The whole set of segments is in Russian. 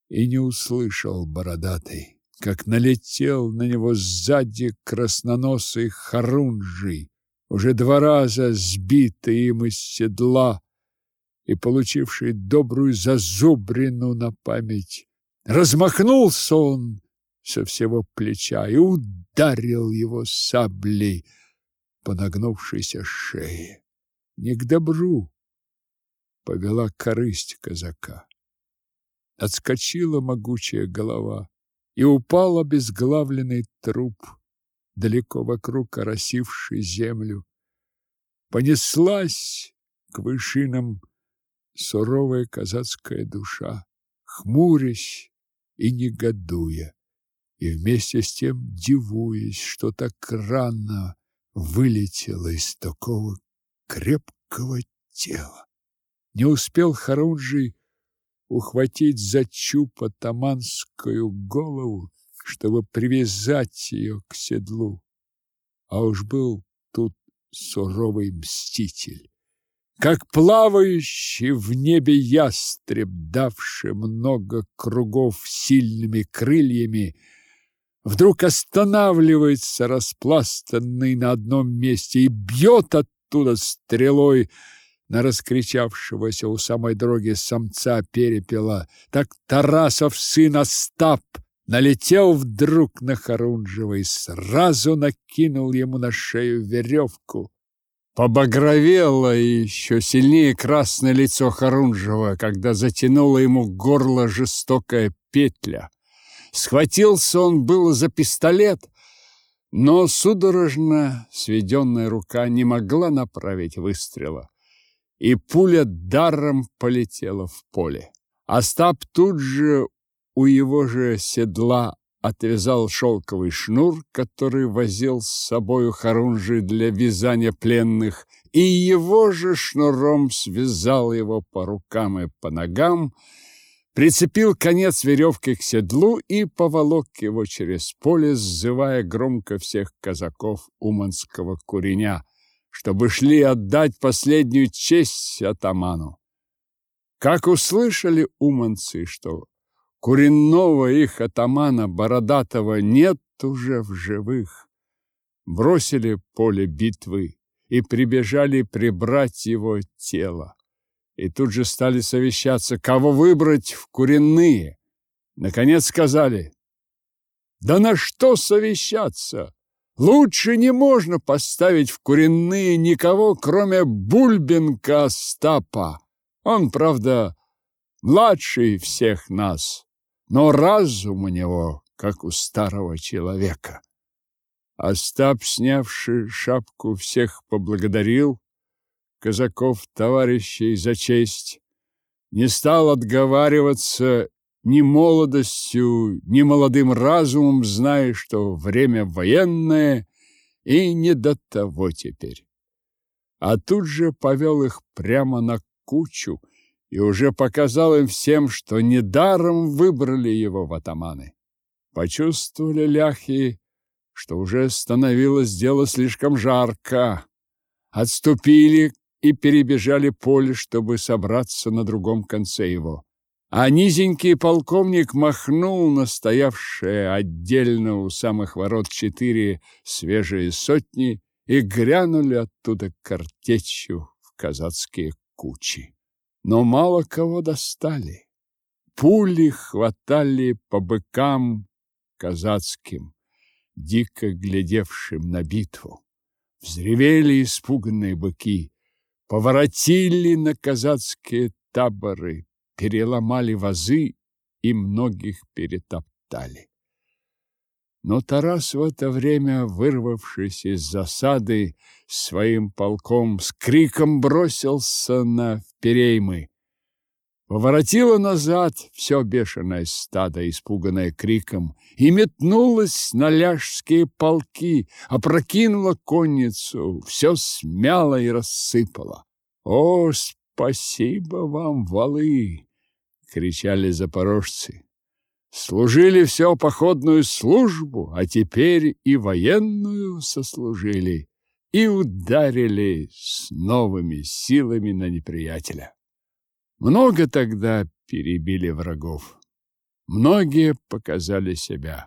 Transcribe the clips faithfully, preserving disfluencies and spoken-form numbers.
и не услышал бородатый, как налетел на него сзади красноносый Хорунжий, уже два раза сбитый им из седла и получивший добрую зазубрину на память. Размахнулся он со всего плеча и ударил его саблей по нагнувшейся шее. Не к добру повела корысть казака. Отскочила могучая голова, и упал обезглавленный труп, далеко вокруг оросивший землю. Понеслась к вышинам суровая казацкая душа, хмурясь и негодуя, и вместе с тем дивуясь, что так рано вылетело из такого крепкого тела. Не успел Хорунжий ухватить за чуб атаманскую голову, чтобы привязать ее к седлу, а уж был тут суровый мститель, как плавающий в небе ястреб, давший много кругов сильными крыльями, вдруг останавливается распластанный на одном месте и бьет оттуда стрелой на раскричавшегося у самой дороги самца перепела. Так Тарасов сын Остап налетел вдруг на Хорунжего и сразу накинул ему на шею веревку. Побагровело еще сильнее красное лицо Хорунжего, когда затянула ему горло жестокая петля. Схватился он было за пистолет, но судорожно сведенная рука не могла направить выстрела, и пуля даром полетела в поле. Остап тут же у его же седла отвязал шелковый шнур, который возил с собою Хорунжий для вязания пленных, и его же шнуром связал его по рукам и по ногам, прицепил конец веревки к седлу и поволок его через поле, сзывая громко всех казаков уманского куреня, чтобы шли отдать последнюю честь атаману. Как услышали уманцы, что куренного их атамана Бородатого нет уже в живых, бросили поле битвы и прибежали прибрать его тело. И тут же стали совещаться, кого выбрать в куренные. Наконец сказали: «Да на что совещаться? Лучше не можно поставить в куренные никого, кроме Бульбенка Остапа. Он, правда, младший всех нас, но разум у него, как у старого человека». Остап, снявши шапку, всех поблагодарил, казаков товарищей, за честь, не стал отговариваться ни молодостью, ни молодым разумом, зная, что время военное и не до того теперь. А тут же повел их прямо на кучу и уже показал им всем, что недаром выбрали его в атаманы. Почувствовали ляхи, что уже становилось дело слишком жарко, отступили и перебежали поле, чтобы собраться на другом конце его. А низенький полковник махнул на стоявшие отдельно у самых ворот четыре свежие сотни, и грянули оттуда картечью в казацкие кучи. Но мало кого достали. Пули хватали по быкам казацким, дико глядевшим на битву. Взревели испуганные быки, поворотили на казацкие таборы, переломали вазы и многих перетоптали. Но Тарас в это время, вырвавшись из засады своим полком, с криком бросился на впереймы. Поворотило назад все бешеное стадо, испуганное криком, и метнулось на ляжские полки, опрокинуло конницу, все смяло и рассыпало. «О, спасибо вам, валы!» — кричали запорожцы. «Служили все походную службу, а теперь и военную сослужили, и ударили с новыми силами на неприятеля». Много тогда перебили врагов. Многие показали себя.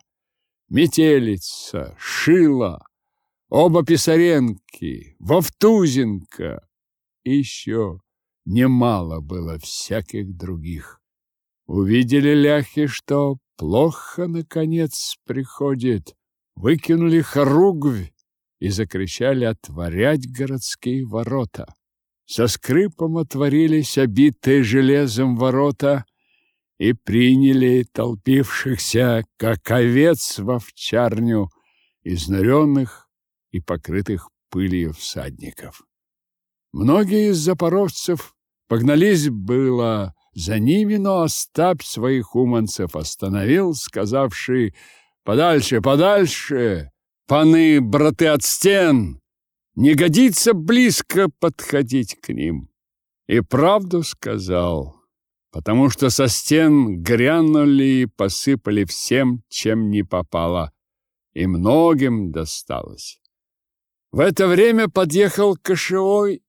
Метелица, Шила, оба Писаренки, Вовтузенко. И еще немало было всяких других. Увидели ляхи, что плохо, наконец, приходит. Выкинули хоругвь и закричали отворять городские ворота. Со скрипом отворились обитые железом ворота и приняли толпившихся, как овец в овчарню, изнуренных и покрытых пылью всадников. Многие из запорожцев погнались было за ними, но Остап своих уманцев остановил, сказавший: «Подальше, подальше, паны, браты от стен! Не годится близко подходить к ним». И правду сказал, потому что со стен грянули и посыпали всем, чем не попало, и многим досталось. В это время подъехал Кошевой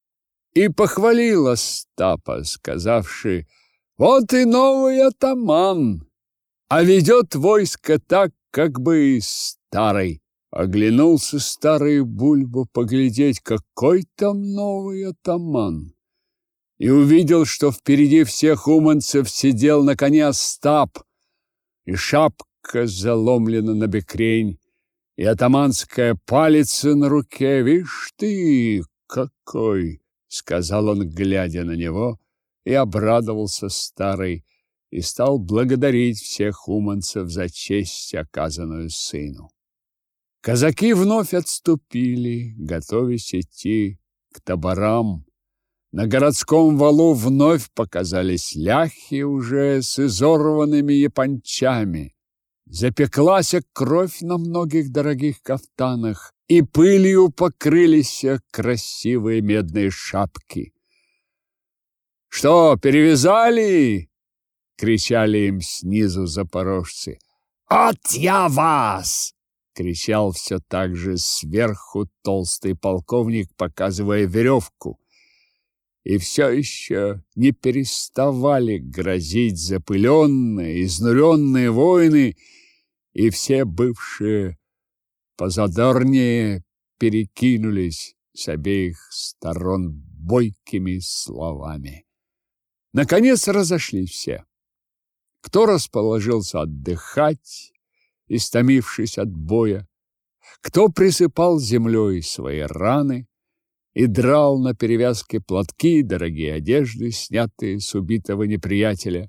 и похвалил Остапа, сказавши: «Вот и новый атаман, а ведет войско так, как бы и старый». Оглянулся старый Бульба поглядеть, какой там новый атаман, и увидел, что впереди всех уманцев сидел на коне Остап, и шапка заломлена на бекрень, и атаманская палица на руке. «Вишь ты, какой!» — сказал он, глядя на него, и обрадовался старый, и стал благодарить всех уманцев за честь, оказанную сыну. Казаки вновь отступили, готовясь идти к таборам. На городском валу вновь показались ляхи уже с изорванными япончами. Запеклась кровь на многих дорогих кафтанах, и пылью покрылись красивые медные шапки. «Что, перевязали?» — кричали им снизу запорожцы. «От я вас!» — кричал все так же сверху толстый полковник, показывая веревку. И все еще не переставали грозить запыленные, изнуренные воины, и все бывшие позадорнее перекинулись с обеих сторон бойкими словами. Наконец разошлись все. Кто расположился отдыхать, истомившись от боя, кто присыпал землей свои раны и драл на перевязке платки, дорогие одежды, снятые с убитого неприятеля.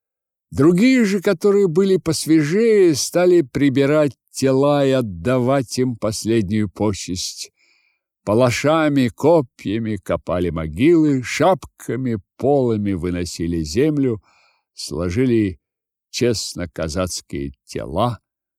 Другие же, которые были посвежее, стали прибирать тела и отдавать им последнюю почесть. Палашами, копьями копали могилы, шапками, полами выносили землю, сложили честно казацкие тела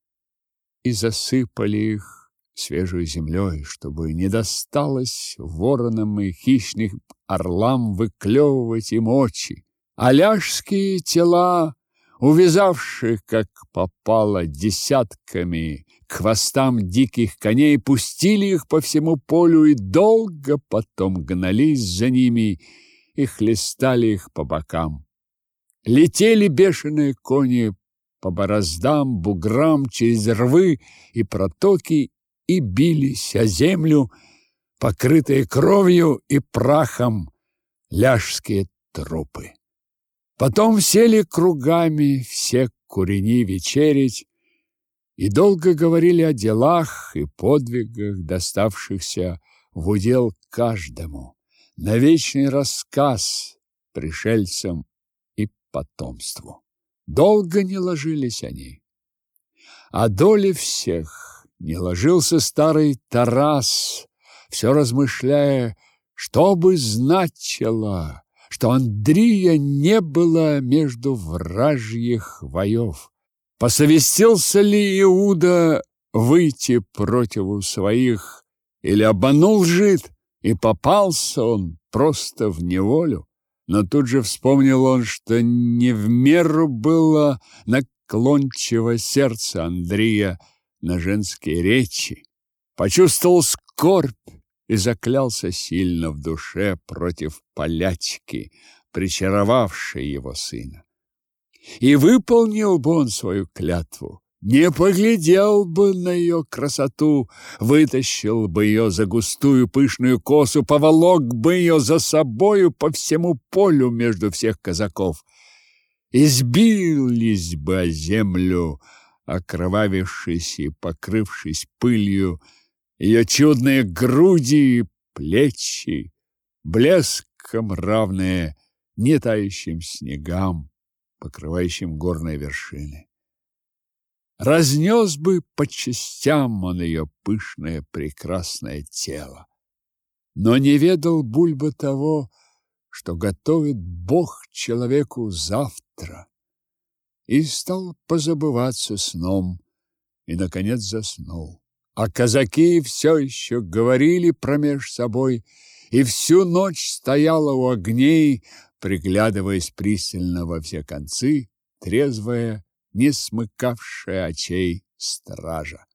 и засыпали их свежей землей, чтобы не досталось воронам и хищным орлам выклевывать им очи. А ляжские тела, увязавшие, как попало, десятками к хвостам диких коней, пустили их по всему полю и долго потом гнались за ними и хлестали их по бокам. Летели бешеные кони по бороздам, буграм, через рвы и протоки и бились о землю, покрытые кровью и прахом, ляжские трупы. Потом сели кругами все курени вечерить и долго говорили о делах и подвигах, доставшихся в удел каждому, на вечный рассказ пришельцам и потомству. Долго не ложились они. А доли всех не ложился старый Тарас, все размышляя, что бы значило, что Андрея не было между вражьих воев. Посовестился ли Иуда выйти против своих, или обманул жид, и попался он просто в неволю? Но тут же вспомнил он, что не в меру было наклончиво сердце Андрея на женские речи. Почувствовал скорбь и заклялся сильно в душе против полячки, причаровавшей его сына. и выполнил бы он свою клятву, не поглядел бы на ее красоту, вытащил бы ее за густую пышную косу, поволок бы ее за собою по всему полю между всех казаков. Избились бы о землю, окровавившись и покрывшись пылью, ее чудные груди и плечи, блеском равные нетающим снегам, покрывающим горные вершины. Разнес бы по частям он ее пышное прекрасное тело. Но не ведал Бульба того, что готовит Бог человеку завтра, и стал позабываться сном, и, наконец, заснул. А казаки все еще говорили промеж собой, и всю ночь стояла у огней, приглядываясь пристально во все концы, трезвая, не смыкавшая очей стража.